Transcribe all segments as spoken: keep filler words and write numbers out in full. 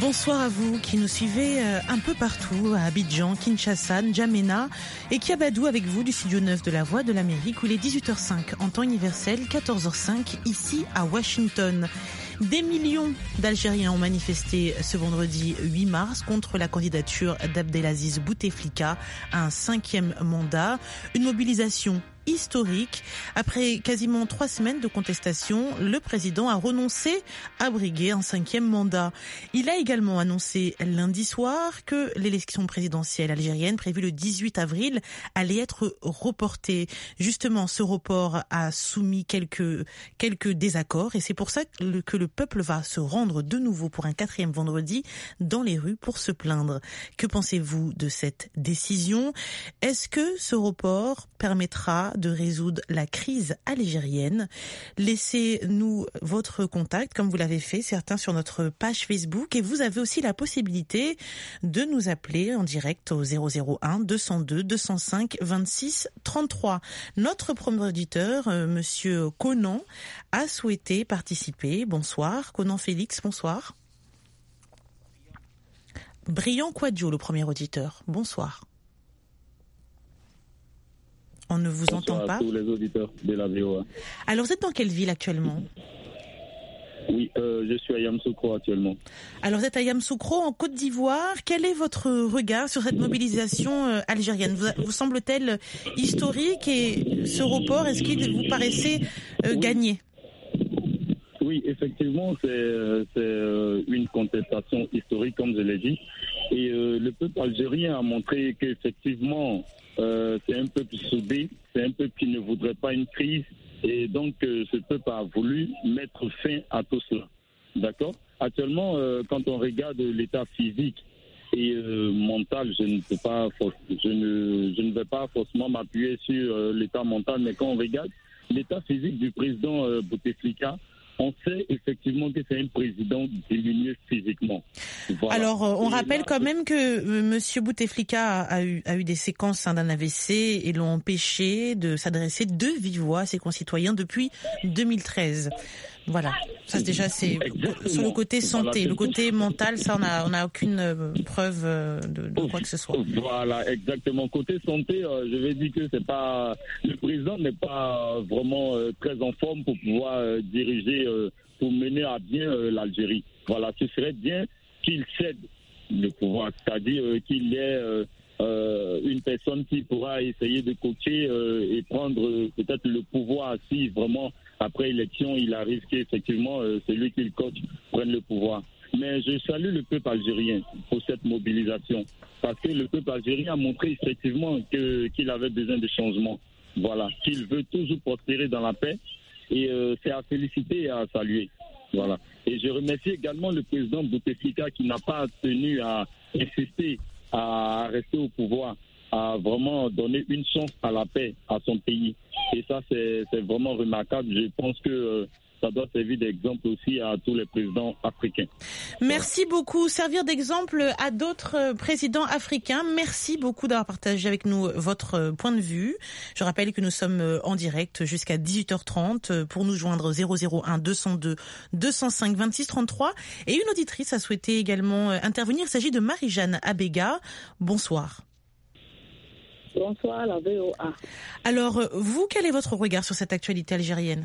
Bonsoir à vous qui nous suivez un peu partout, à Abidjan, Kinshasa, N'Djamena et Kiabadou avec vous du studio neuf de la Voix de l'Amérique où il est dix-huit heures cinq en temps universel, quatorze heures cinq ici à Washington. Des millions d'Algériens ont manifesté ce vendredi huit mars contre la candidature d'Abdelaziz Bouteflika à un cinquième mandat. Une mobilisation historique. Après quasiment trois semaines de contestation, le président a renoncé à briguer un cinquième mandat. Il a également annoncé lundi soir que l'élection présidentielle algérienne prévue le dix-huit avril allait être reportée. Justement, ce report a soumis quelques, quelques désaccords et c'est pour ça que le, que le peuple va se rendre de nouveau pour un quatrième vendredi dans les rues pour se plaindre. Que pensez-vous de cette décision? Est-ce que ce report permettra de résoudre la crise algérienne? Laissez-nous votre contact comme vous l'avez fait certains sur notre page Facebook et vous avez aussi la possibilité de nous appeler en direct au zéro zéro un deux cent deux deux cent cinq vingt-six trente-trois. Notre premier auditeur, euh, monsieur Conan, a souhaité participer. Bonsoir. Conan Félix, bonsoir. Brillant Quadio, le premier auditeur. Bonsoir. On ne vous Bonsoir entend pas. À tous les auditeurs de la V O A. Alors, vous êtes dans quelle ville actuellement? Oui, euh, je suis à Yamoussoukro actuellement. Alors, vous êtes à Yamoussoukro, en Côte d'Ivoire. Quel est votre regard sur cette mobilisation euh, algérienne? Vous, vous semble-t-elle historique et ce report, est-ce qu'il vous paraissait euh, oui. gagner? Oui, effectivement, c'est, c'est une contestation historique, comme je l'ai dit. Et euh, le peuple algérien a montré qu'effectivement, euh, c'est un peuple soudé, c'est un peuple qui ne voudrait pas une crise. Et donc, euh, ce peuple a voulu mettre fin à tout cela. D'accord? Actuellement, euh, quand on regarde l'état physique et euh, mental, je ne peux pas, je ne, je ne vais pas forcément m'appuyer sur euh, l'état mental, mais quand on regarde l'état physique du président euh, Bouteflika, on sait effectivement que c'est un président diminué physiquement. Voilà. Alors, euh, on et rappelle là, quand même que euh, Monsieur Bouteflika a, a, eu, a eu des séquences hein, d'un A V C et l'ont empêché de s'adresser de vive voix à ses concitoyens depuis deux mille treize. Voilà, ça c'est déjà c'est exactement. Sur le côté santé, voilà, le côté mental, ça on n'a on a aucune euh, preuve euh, de, de quoi que ce soit. Voilà, exactement. Côté santé, euh, je vais dire que c'est pas le président n'est pas vraiment euh, très en forme pour pouvoir euh, diriger, euh, pour mener à bien euh, l'Algérie. Voilà, ce serait bien qu'il cède le pouvoir, c'est-à-dire euh, qu'il y ait euh, euh, une personne qui pourra essayer de coacher euh, et prendre euh, peut-être le pouvoir si vraiment après élection il arrive qu'effectivement euh, c'est lui qui le coach prenne le pouvoir. Mais je salue le peuple algérien pour cette mobilisation parce que le peuple algérien a montré effectivement que, qu'il avait besoin de changement. Voilà, qu'il veut toujours prospérer dans la paix et euh, c'est à féliciter et à saluer. Voilà. Et je remercie également le président Bouteflika qui n'a pas tenu à insister à rester au pouvoir, à vraiment donner une chance à la paix à son pays. Et ça, c'est, c'est vraiment remarquable. Je pense que euh, ça doit servir d'exemple aussi à tous les présidents africains. Merci voilà. beaucoup. Servir d'exemple à d'autres présidents africains. Merci beaucoup d'avoir partagé avec nous votre point de vue. Je rappelle que nous sommes en direct jusqu'à dix-huit heures trente. Pour nous joindre zéro zéro un deux cent deux deux cent cinq vingt-six trente-trois. Et une auditrice a souhaité également intervenir. Il s'agit de Marie-Jeanne Abega. Bonsoir. Bonsoir, la V O A. Alors, vous, quel est votre regard sur cette actualité algérienne?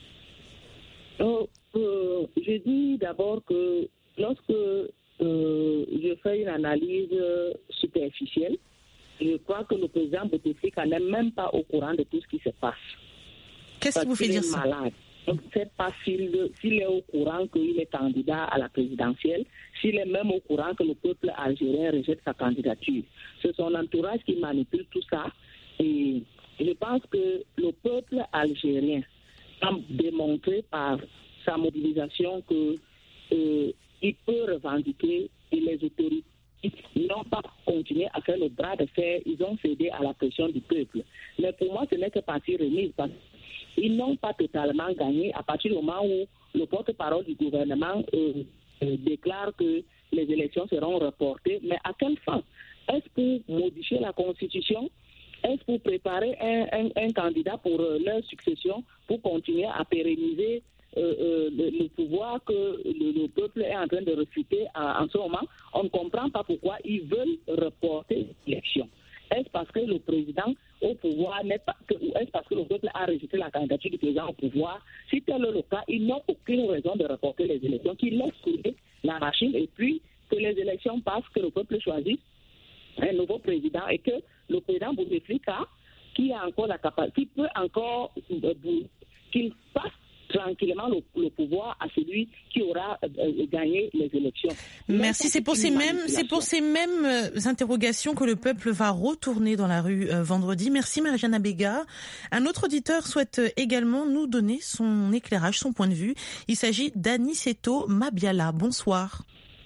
Oh, euh, je dis d'abord que lorsque euh, je fais une analyse superficielle, je crois que le président Bouteflika n'est même pas au courant de tout ce qui se passe. Qu'est-ce qui vous fait dire ça? Malade. On ne sait pas s'il, s'il est au courant qu'il est candidat à la présidentielle, s'il est même au courant que le peuple algérien rejette sa candidature. C'est son entourage qui manipule tout ça. Et je pense que le peuple algérien a démontré par sa mobilisation qu'il euh, peut revendiquer et les autorités n'ont pas continué à faire le bras de fer, ils ont cédé à la pression du peuple. Mais pour moi, ce n'est que partie remise parce qu'ils n'ont pas totalement gagné à partir du moment où le porte-parole du gouvernement euh, euh, déclare que les élections seront reportées. Mais à quelle fin? Est-ce pour modifier la Constitution? Est-ce pour préparer un, un, un candidat pour euh, leur succession, pour continuer à pérenniser euh, euh, le, le pouvoir que le, le peuple est en train de refuter en, en ce moment, on ne comprend pas pourquoi ils veulent reporter l'élection. Est-ce parce que le président au pouvoir n'est pas que, ou est-ce parce que le peuple a rejeté la candidature du président au pouvoir? Si tel est le cas, ils n'ont aucune raison de reporter les élections, qu'ils laissent couler la machine et puis que les élections passent, que le peuple choisisse un nouveau président et que le président Bouteflika, qui a encore la capacité, qui peut encore, euh, qu'il passe tranquillement le, le pouvoir à celui qui aura euh, gagné les élections. Merci. C'est pour ces mêmes, c'est pour ces mêmes euh, interrogations que le peuple va retourner dans la rue euh, vendredi. Merci Marie-Jeanne Abega. Un autre auditeur souhaite également nous donner son éclairage, son point de vue. Il s'agit d'Aniceto Mabiala. Bonsoir.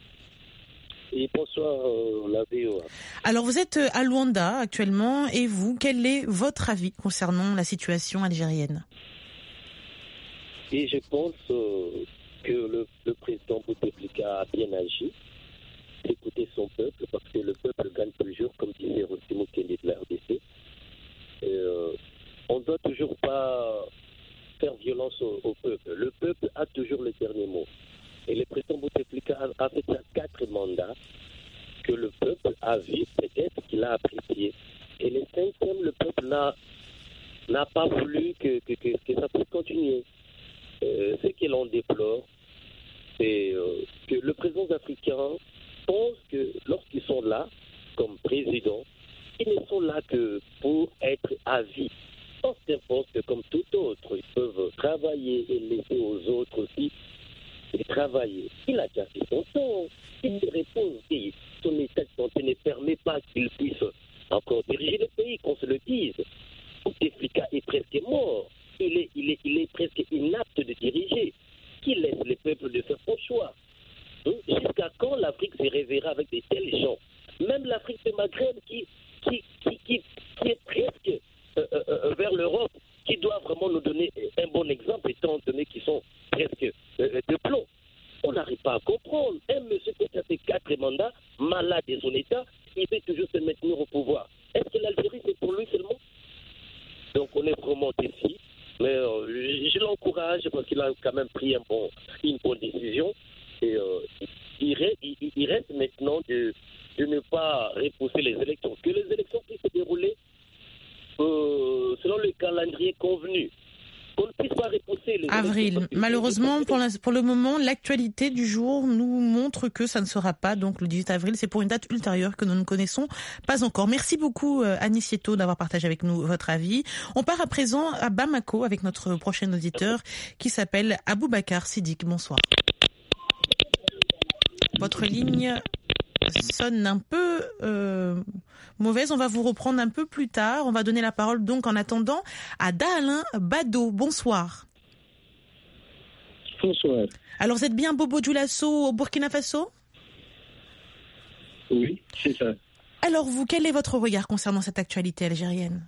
Et bonsoir, euh, la V O A. Alors, vous êtes à Luanda actuellement, et vous, quel est votre avis concernant la situation algérienne? Et je pense euh, que le, le président Bouteflika a bien agi, d'écouter son peuple, parce que le peuple gagne toujours, comme disait Rosimo Kennedy de la R D C. Et, euh, on ne doit toujours pas faire violence au, au peuple. Le peuple a toujours le dernier mot. Et le président Bouteflika a, a fait ça quatre mandats que le peuple a vu, peut-être qu'il a apprécié. Et le cinquième, le peuple n'a, n'a pas voulu que, que, que, que ça puisse continuer. Euh, ce que l'on déplore, c'est euh, que le président africain pense que lorsqu'ils sont là, comme président, ils ne sont là que pour être à vie. Dans un poste comme tout autre, ils peuvent travailler et laisser aux autres aussi de travailler. Il a déjà fait son temps. Il se repose et son état de santé ne permet pas qu'il puisse encore diriger le pays, qu'on se le dise. Bouteflika est presque mort. Il est, il, est, il est presque inapte de diriger. Qui laisse les peuples de faire son choix? Hein? Jusqu'à quand l'Afrique se réveillera avec de tels gens? Même l'Afrique du Maghreb qui, qui, qui, qui, qui est presque euh, euh, vers l'Europe, qui doit vraiment nous donner un bon exemple, étant donné qu'ils sont presque euh, de plomb. On n'arrive pas à comprendre. Un monsieur qui a fait quatre mandats, malade de son état, il veut toujours se maintenir au pouvoir. Est-ce que l'Algérie, c'est pour lui seulement? Donc on est vraiment déçus. Mais euh, je l'encourage parce qu'il a quand même pris un bon, une bonne décision. Et euh, il, reste, il, il reste maintenant de, de ne pas repousser les élections. Que les élections puissent se dérouler euh, selon le calendrier convenu. Qu'on ne puisse pas repousser les Avril. Malheureusement, pour, la, pour le moment, l'actualité du jour nous montre que ça ne sera pas donc le dix-huit avril. C'est pour une date ultérieure que nous ne connaissons pas encore. Merci beaucoup, euh, Anicieto, d'avoir partagé avec nous votre avis. On part à présent à Bamako avec notre prochain auditeur qui s'appelle Aboubacar Sidik. Bonsoir. Votre ligne sonne un peu euh, mauvaise. On va vous reprendre un peu plus tard. On va donner la parole donc en attendant à Dahalin Bado. Bonsoir. Bonsoir. Alors vous êtes bien Bobo Dioulasso au Burkina Faso? Oui, c'est ça. Alors vous, quel est votre regard concernant cette actualité algérienne?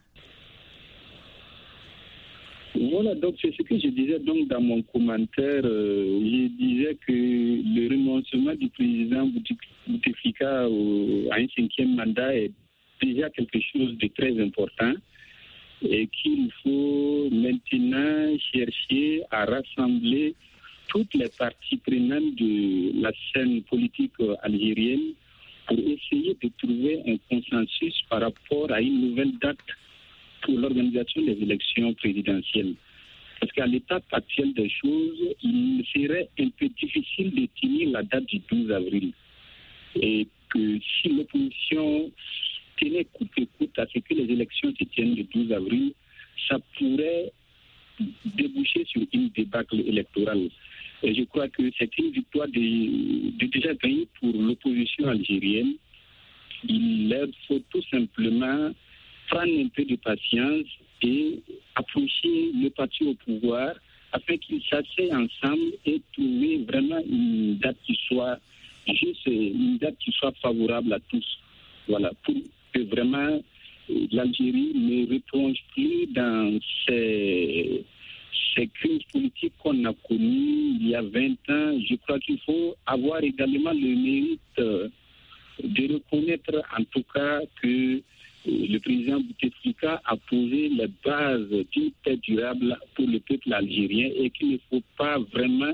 Voilà, donc c'est ce que je disais donc dans mon commentaire. Euh, je disais que le renoncement du président Bouteflika à un cinquième mandat est déjà quelque chose de très important et qu'il faut maintenant chercher à rassembler toutes les parties prenantes de la scène politique algérienne pour essayer de trouver un consensus par rapport à une nouvelle date pour l'organisation des élections présidentielles. Parce qu'à l'étape actuelle des choses, il serait un peu difficile de tenir la date du douze avril. Et que si l'opposition tenait coûte que coûte à ce que les élections se tiennent le douze avril, ça pourrait déboucher sur une débâcle électorale. Et je crois que c'est une victoire de, de déjà gagnée pour l'opposition algérienne. Il leur faut tout simplement prendre un peu de patience et approcher le parti au pouvoir afin qu'ils s'asseyent ensemble et trouver vraiment une date qui soit juste, une date qui soit favorable à tous. Voilà, pour que vraiment l'Algérie ne replonge plus dans ces, ces crises politiques qu'on a connues il y a vingt ans. Je crois qu'il faut avoir également le mérite de reconnaître en tout cas que le président Bouteflika a posé les bases d'une paix durable pour le peuple algérien et qu'il ne faut pas vraiment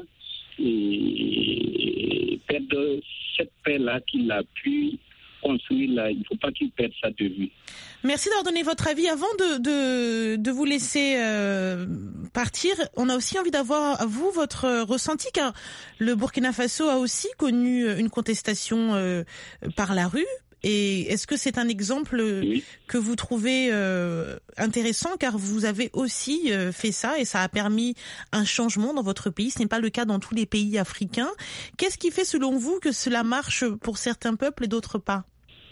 et, perdre cette paix-là qu'il a pu construire là. Il ne faut pas qu'il perde ça de vue. Merci d'avoir donné votre avis. Avant de, de, de vous laisser euh, partir, on a aussi envie d'avoir à vous votre ressenti, car le Burkina Faso a aussi connu une contestation euh, par la rue. Et est-ce que c'est un exemple oui. que vous trouvez euh, intéressant, car vous avez aussi euh, fait ça et ça a permis un changement dans votre pays. Ce n'est pas le cas dans tous les pays africains. Qu'est-ce qui fait selon vous que cela marche pour certains peuples et d'autres pas?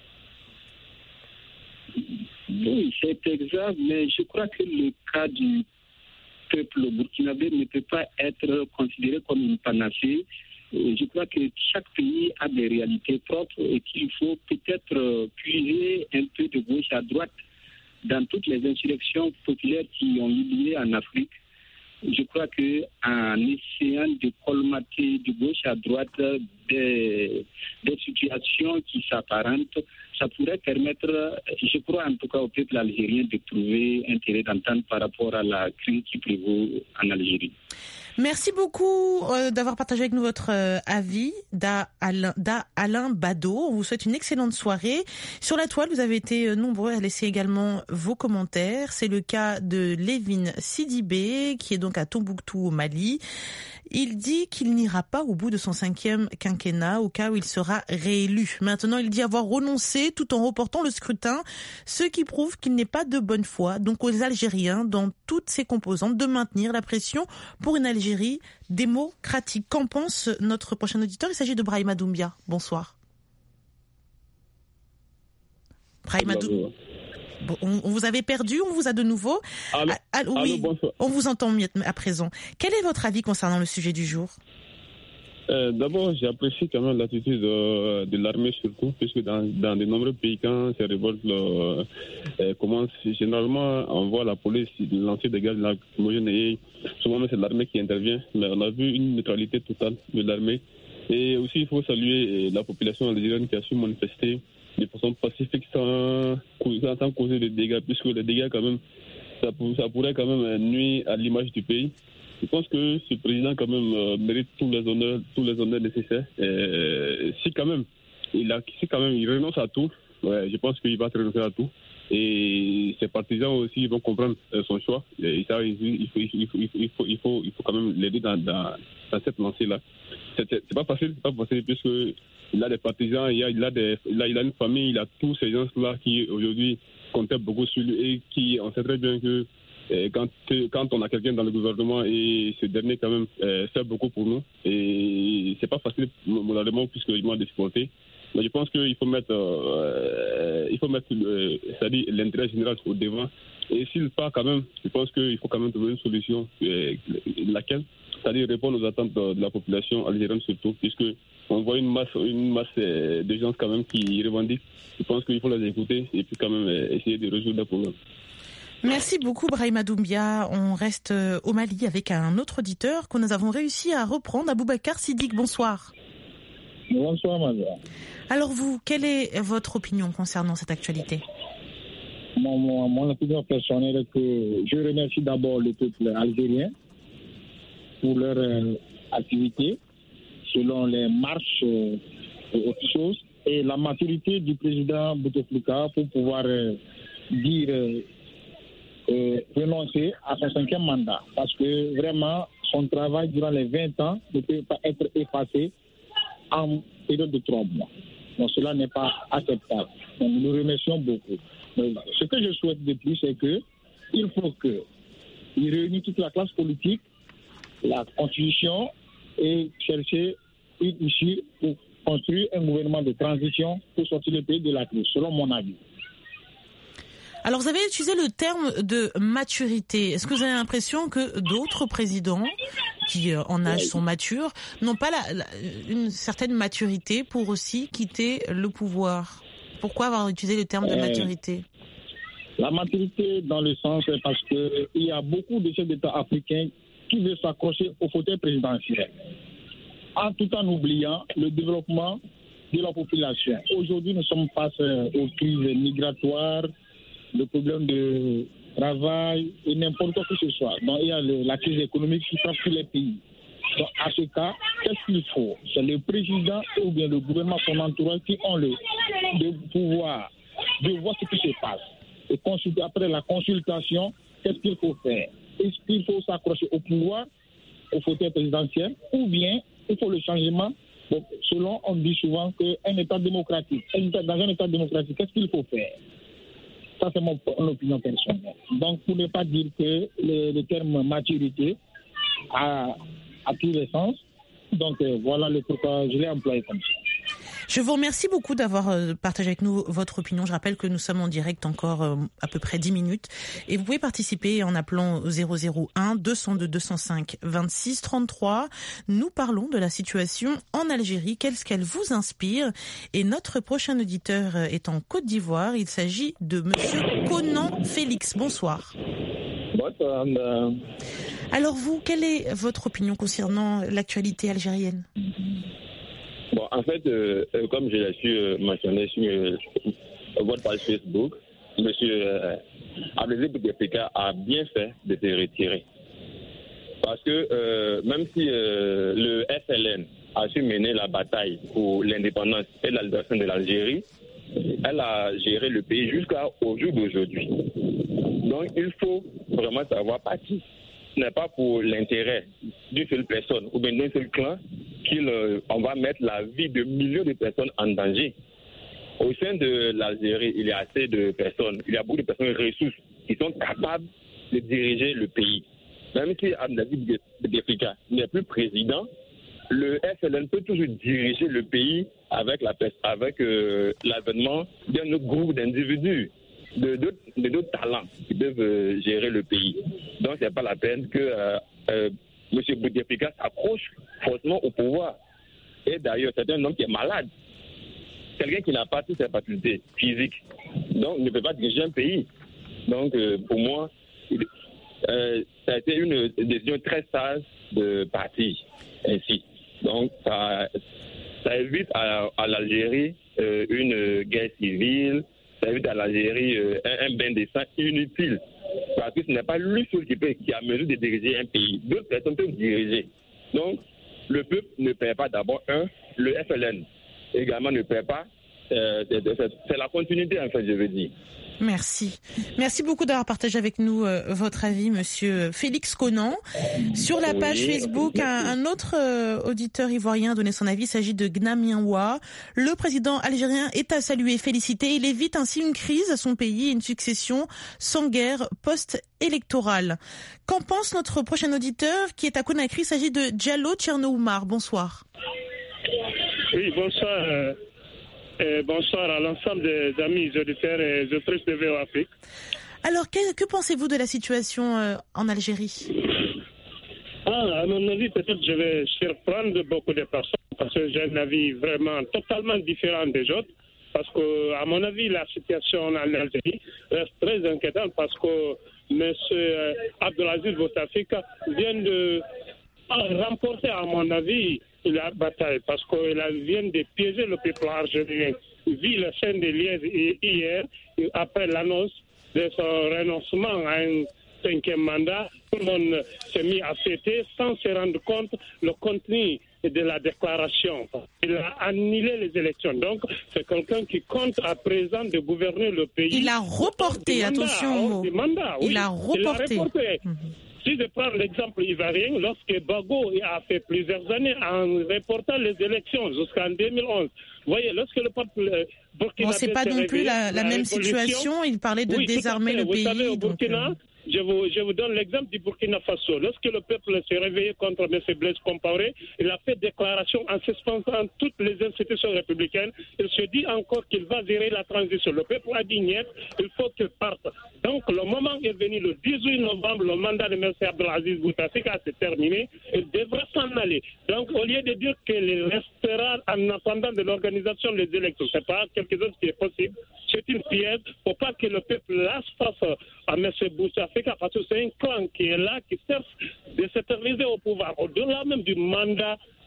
Oui, c'est exact, mais je crois que le cas du peuple burkinabé ne peut pas être considéré comme une panacée. Je crois que chaque pays a des réalités propres et qu'il faut peut-être puiser un peu de gauche à droite dans toutes les insurrections populaires qui ont eu lieu en Afrique. Je crois qu'en essayant de colmater de gauche à droite des, des situations qui s'apparentent, ça pourrait permettre, je crois en tout cas au peuple algérien, de trouver un terrain d'entente par rapport à la crise qui prévaut en Algérie. Merci beaucoup euh, d'avoir partagé avec nous votre euh, avis, Da Alain, Da Alain Bado. On vous souhaite une excellente soirée. Sur la toile, vous avez été euh, nombreux à laisser également vos commentaires. C'est le cas de Lévin Sidibé, qui est donc à Tombouctou au Mali. Il dit qu'il n'ira pas au bout de son cinquième quinquennat au cas où il sera réélu. Maintenant, il dit avoir renoncé tout en reportant le scrutin, ce qui prouve qu'il n'est pas de bonne foi, donc aux Algériens, dans toutes ses composantes, de maintenir la pression pour une Algérie démocratique. Qu'en pense notre prochain auditeur? Il s'agit de Brahima Doumbia. Bonsoir. Brahima Doumbia. Bon, on, on vous avait perdu, on vous a de nouveau. Allô, ah, ah, oui, allô, bonsoir. On vous entend mieux à présent. Quel est votre avis concernant le sujet du jour? euh, D'abord, j'apprécie quand même l'attitude de, de l'armée surtout, puisque dans, dans de nombreux pays, quand ces révoltes euh, euh, commencent, généralement, on voit la police lancer des gaz lacrymogènes et souvent c'est l'armée qui intervient. Mais on a vu une neutralité totale de l'armée. Et aussi, il faut saluer la population algérienne qui a su manifester de façon pacifique sans, sans causer de dégâts, puisque les dégâts, quand même, ça, ça pourrait quand même nuire à l'image du pays. Je pense que ce président, quand même, euh, mérite tous les honneurs, tous les honneurs nécessaires. Et, si, quand même, il a, si, quand même, il renonce à tout, ouais, je pense qu'il va renoncer à tout. Et ses partisans aussi vont comprendre euh, son choix. Et ça, il, il, faut, il, faut, il, faut, il, faut, il, faut, il faut quand même l'aider dans, dans, dans cette lancée-là. C'est, c'est, c'est pas facile, c'est pas facile, puisque il a des partisans, il a, il a, des, il a, il a une famille, il a tous ces gens-là qui aujourd'hui comptaient beaucoup sur lui et qui, on sait très bien que euh, quand, quand on a quelqu'un dans le gouvernement et ce dernier quand même euh, fait beaucoup pour nous et c'est pas facile moralement puisqu'il m'a supporter. Mais je pense qu'il faut mettre, euh, il faut mettre euh, c'est-à-dire l'intérêt général au devant. Et s'il part quand même, je pense qu'il faut quand même trouver une solution, euh, laquelle, c'est-à-dire répondre aux attentes de, de la population algérienne surtout, puisque on voit une masse, une masse de gens quand même qui revendiquent. Je pense qu'il faut les écouter et puis quand même essayer de résoudre le problème. Merci beaucoup Brahima Doumbia. On reste au Mali avec un autre auditeur que nous avons réussi à reprendre, Aboubacar Siddiq. Bonsoir. Bonsoir madame. Alors vous, quelle est votre opinion concernant cette actualité? Mon, mon, mon opinion personnelle est que je remercie d'abord le peuple algérien pour leur euh, activité selon les marches euh, et autres choses et la maturité du président Bouteflika pour pouvoir euh, dire euh, euh, renoncer à son cinquième mandat parce que vraiment son travail durant les vingt ans ne peut pas être effacé en période de trois mois. Donc cela n'est pas acceptable. Donc, nous le remercions beaucoup. Mais ce que je souhaite de plus, c'est que il faut qu'il réunisse toute la classe politique, la constitution et chercher une issue pour construire un gouvernement de transition pour sortir le pays de la crise, selon mon avis. Alors vous avez utilisé le terme de maturité. Est-ce que vous avez l'impression que d'autres présidents qui en âge sont matures n'ont pas la, la, une certaine maturité pour aussi quitter le pouvoir? Pourquoi avoir utilisé le terme de maturité? La maturité dans le sens parce qu'il y a beaucoup de chefs d'État africains qui veulent s'accrocher au fauteuil présidentiel, en tout en oubliant le développement de la population. Aujourd'hui, nous sommes face aux crises migratoires, le problème de travail et n'importe quoi que ce soit. Donc il y a le, la crise économique qui frappe tous les pays. Donc à ce cas, qu'est-ce qu'il faut? C'est le président ou bien le gouvernement, son entourage qui ont le, le pouvoir de voir ce qui se passe. Et consulter, après la consultation, qu'est-ce qu'il faut faire? Est-ce qu'il faut s'accrocher au pouvoir, au fauteuil présidentiel, ou bien il faut le changement? Donc, selon, on dit souvent qu'un État démocratique, dans un État démocratique, qu'est-ce qu'il faut faire? Ça, c'est mon, mon opinion personnelle. Donc, pour ne pas dire que le, le terme maturité a, a tous les sens, donc euh, voilà le pourquoi je l'ai employé comme ça. Je vous remercie beaucoup d'avoir partagé avec nous votre opinion. Je rappelle que nous sommes en direct encore à peu près dix minutes. Et vous pouvez participer en appelant au zéro zéro un deux cent deux deux cent cinq vingt-six trente-trois. Nous parlons de la situation en Algérie. Qu'est-ce qu'elle vous inspire? Et notre prochain auditeur est en Côte d'Ivoire. Il s'agit de monsieur Conan Félix. Bonsoir. Bonsoir. Alors vous, quelle est votre opinion concernant l'actualité algérienne? Bon, en fait, euh, euh, comme je l'ai su euh, mentionner sur euh, votre page Facebook, M. Euh, Abdelaziz Bouteflika a bien fait de se retirer. Parce que euh, même si euh, le F L N a su mener la bataille pour l'indépendance et la libération de l'Algérie, elle a géré le pays jusqu'au jour d'aujourd'hui. Donc, il faut vraiment savoir partir. Ce n'est pas pour l'intérêt d'une seule personne ou bien d'un seul clan qu'on euh, va mettre la vie de millions de personnes en danger. Au sein de l'Algérie, il y a assez de personnes, il y a beaucoup de personnes ressources qui sont capables de diriger le pays. Même si Abdelaziz Bouteflika n'est plus président, le F L N peut toujours diriger le pays avec, la, avec euh, l'avènement d'un autre groupe d'individus, de d'autres, de d'autres talents qui peuvent euh, gérer le pays. Donc, ce n'est pas la peine que euh, euh, M. Bouteflika s'accroche forcément au pouvoir. Et d'ailleurs, c'est un homme qui est malade. Quelqu'un qui n'a pas toutes ses facultés physiques. Donc, ne peut pas diriger un pays. Donc, euh, pour moi, il, euh, ça a été une décision très sage de partir ainsi. Donc, ça, ça évite à, à l'Algérie euh, une guerre civile, ça évite à l'Algérie euh, un, un bain de sang inutile. Parce que ce n'est pas lui seul qui, peut, qui a mesure de diriger un pays. D'autres personnes peuvent diriger. Donc, le peuple ne paie pas d'abord un, le F L N également ne paie pas. Euh, c'est, c'est, c'est la continuité, en fait, je veux dire. Merci. Merci beaucoup d'avoir partagé avec nous euh, votre avis, monsieur Félix Conan. Sur la page oui, Facebook, un, un autre euh, auditeur ivoirien a donné son avis. Il s'agit de Gnamienwa. Le président algérien est à saluer et féliciter. Il évite ainsi une crise à son pays et une succession sans guerre post-électorale. Qu'en pense notre prochain auditeur qui est à Conakry? Il s'agit de Diallo Tcherno-Oumar. Bonsoir. Oui, bonsoir. Euh... Et bonsoir à l'ensemble des amis auditeurs et auditrices de V O Afrique. Alors, que, que pensez-vous de la situation euh, en Algérie? Ah, à mon avis, peut-être je vais surprendre beaucoup de personnes parce que j'ai un avis vraiment totalement différent des autres. Parce que, à mon avis, la situation en Algérie reste très inquiétante parce que M. Abdelaziz Bouteflika vient de remporter, à mon avis, la bataille parce qu'il vient de piéger le peuple algérien. Vu la scène de Liège hier, après l'annonce de son renoncement à un cinquième mandat, tout le monde s'est mis à fêter sans se rendre compte le contenu de la déclaration. Il a annulé les élections. Donc, c'est quelqu'un qui compte à présent de gouverner le pays. Il a reporté, attention. Mandat, oui. Il a reporté. Il a reporté. Mmh. Si je prends l'exemple ivoirien, lorsque Bago a fait plusieurs années en reportant les élections jusqu'en deux mille onze, vous voyez, lorsque le peuple burkinabé... Bon, c'est pas non plus la, la, la même situation, il parlait de oui, désarmer le vous pays. Vous savez, au Burkina, donc, je, vous, je vous donne l'exemple du Burkina Faso. Lorsque le peuple s'est réveillé contre M. Blaise Compaoré, il a fait déclaration en suspendant toutes les institutions républicaines. Il se dit encore qu'il va gérer la transition. Le peuple a dit niet, il faut qu'il parte. Donc, le moment est venu le dix-huit novembre, le mandat de M. Abdelaziz Bouteflika s'est terminé. Il devrait s'en aller. Donc, au lieu de dire qu'il restera en attendant de l'organisation des élections, ce n'est pas quelque chose qui est possible. C'est une pièce. Il ne faut pas que le peuple laisse face à M. Bouteflika parce que c'est un clan qui est là, qui cherche de s'éterniser au pouvoir. Au-delà même du mandat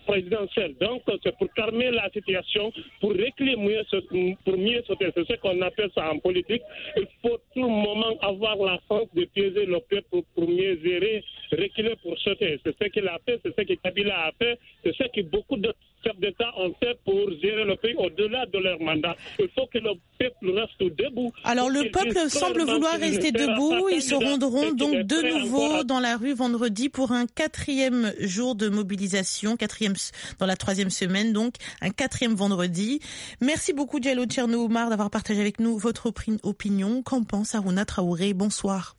présidentielle. Donc, c'est pour calmer la situation, pour régler mieux, pour mieux sauter. C'est ce qu'on appelle ça en politique. Il faut tout le moment avoir la force de piéger le peuple pour, pour mieux gérer, reculer pour sauter. C'est ce qu'il a fait, c'est ce que Kabila a fait, c'est ce que beaucoup de chefs d'État ont fait pour gérer le pays au-delà de leur mandat. Il faut que le peuple reste debout. Alors le peuple semble vouloir rester debout. Ils se rendront donc de nouveau dans la rue vendredi pour un quatrième jour de mobilisation, quatrième dans la troisième semaine, donc un quatrième vendredi. Merci beaucoup Diallo Tcherno Oumar d'avoir partagé avec nous votre opinion. Qu'en pense Harouna Traoré? Bonsoir.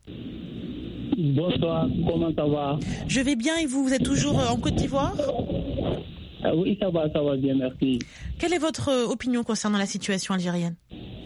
Bonsoir, comment ça va? Je vais bien et vous, vous êtes toujours en Côte d'Ivoire? Ah oui, ça va, ça va bien, merci. Quelle est votre opinion concernant la situation algérienne?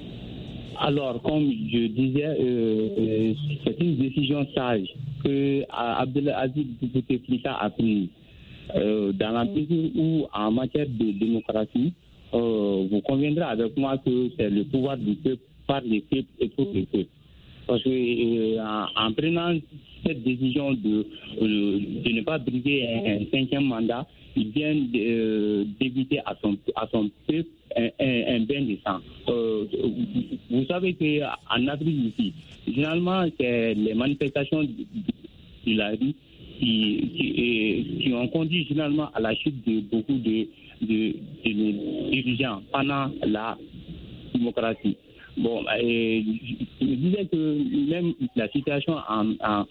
Alors, comme je disais, euh, euh, c'est une décision sage que Abdelaziz Bouteflika a prise. Euh, dans la mesure où, en matière de démocratie, euh, vous conviendrez avec moi que c'est le pouvoir du peuple par les peuples et pour les peuples. Parce que euh, en, en prenant cette décision de, euh, de ne pas briguer un, un cinquième mandat, il vient euh, d'éviter à son, à son peuple un, un, un bain de sang. Euh, vous savez qu'en Afrique ici, généralement, c'est les manifestations de, de la rue qui, qui, qui ont conduit généralement à la chute de beaucoup de, de, de dirigeants pendant la démocratie. Bon, et, je disais que même la situation en, en,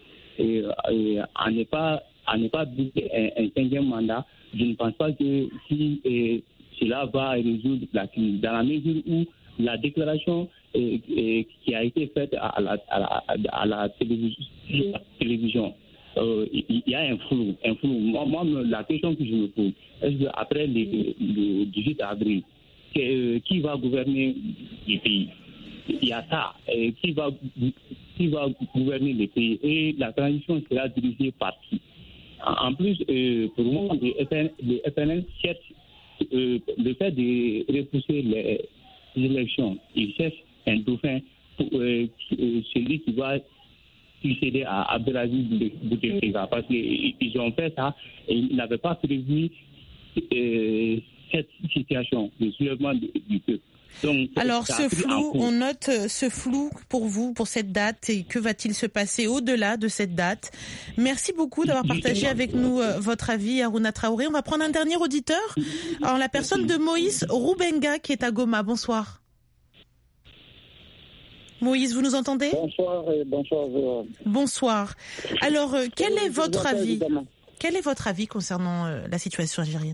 en, en n'est pas, en n'est pas un, un cinquième mandat. Je ne pense pas que si eh, cela va résoudre la crise, dans la mesure où la déclaration eh, eh, qui a été faite à la, à la, à la télévision, la télévision euh, il y a un flou. Un flou. Moi, moi, la question que je me pose, est-ce qu'après le, le dix-huit avril, que, qui va gouverner le pays? Il y a ça. Et qui va, qui va gouverner le pays? Et la transition sera dirigée par qui? En plus, euh, pour moi, le F N L cherche euh, le fait de repousser les élections. Il cherche un dauphin, pour, euh, celui qui va succéder à Abdelaziz Bouteflika, parce qu'ils ont fait ça et ils n'avaient pas prévu euh, cette situation, le soulèvement du peuple. Donc, alors ce flou, on note ce flou pour vous, pour cette date, et que va-t-il se passer au-delà de cette date? Merci beaucoup d'avoir partagé avec nous euh, votre avis, Harouna Traoré. On va prendre un dernier auditeur, alors la personne de Moïse Roubenga qui est à Goma. Bonsoir. Moïse, vous nous entendez? Bonsoir et bonsoir. Euh... Bonsoir. Alors, euh, quel est votre avis? Évidemment. Quel est votre avis concernant euh, la situation algérienne?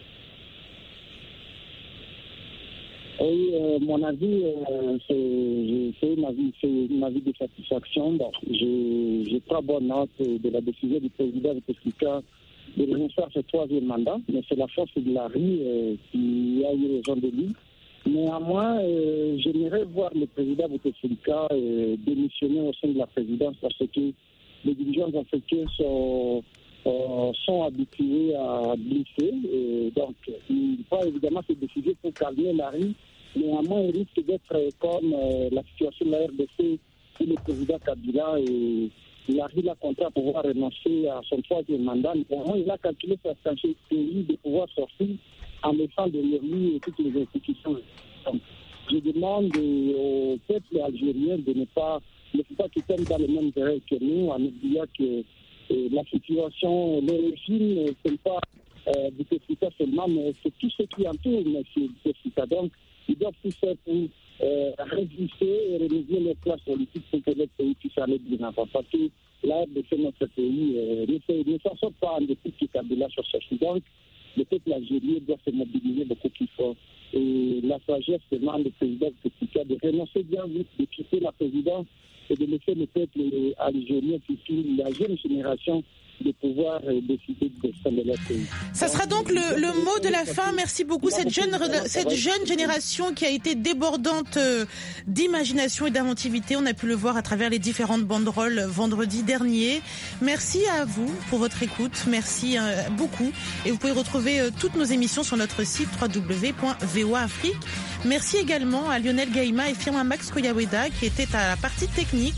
Oui, euh, mon avis, euh, c'est, c'est, une avis, c'est une avis de satisfaction. Donc, je, je prends bonne note de la décision du président Bouteflika de renoncer à ce troisième mandat, mais c'est la force de la rue euh, qui a eu raison de lui. Néanmoins, euh, j'aimerais voir le président Bouteflika euh, démissionner au sein de la présidence parce que les dirigeants africains sont, euh, sont habitués à glisser. Et donc, il faut évidemment se décider pour calmer la rue. Néanmoins, il risque d'être comme euh, la situation de la R D C où le président Kabila et il arrive à contrat à pouvoir renoncer à son troisième mandat. Néanmoins, il a calculé sa stratégie de pouvoir sortir en laissant derrière lui toutes les institutions. Donc, je demande au peuple algérien de ne pas, ne pas qu'ils tombent dans les mêmes erreurs que nous, en oubliant que euh, la situation, le régime, ce n'est pas euh, Bouteflika seulement, mais c'est tout ce qui entoure M. Bouteflika. Donc, ils doivent tout faire pour euh, résister et renouveler les classes politiques pour que notre pays puisse aller bien avant. Parce que la R D C, notre pays, euh, ne s'en sort pas en dépit de Kabila sur ce sujet. Donc, le peuple algérien doit se mobiliser beaucoup plus fort. Et la sagesse demande au président Bouteflika de renoncer bien vite, de quitter la présidence et de laisser le peuple algérien, surtout la jeune génération, de pouvoir décider de descendre leur pays. Ça sera donc le, le mot de la fin. Merci beaucoup. Cette jeune, cette jeune génération qui a été débordante d'imagination et d'inventivité, on a pu le voir à travers les différentes banderoles vendredi dernier. Merci à vous pour votre écoute. Merci beaucoup. Et vous pouvez retrouver toutes nos émissions sur notre site w w w point v o a afrique. Merci également à Lionel Gaïma et Firmin Max Koyaweda qui étaient à la partie technique.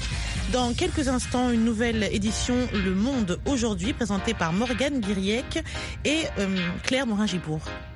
Dans quelques instants, une nouvelle édition Le Monde aujourd'hui, présentée par Morgane Guiriec et euh, Claire Morin-Gibourg.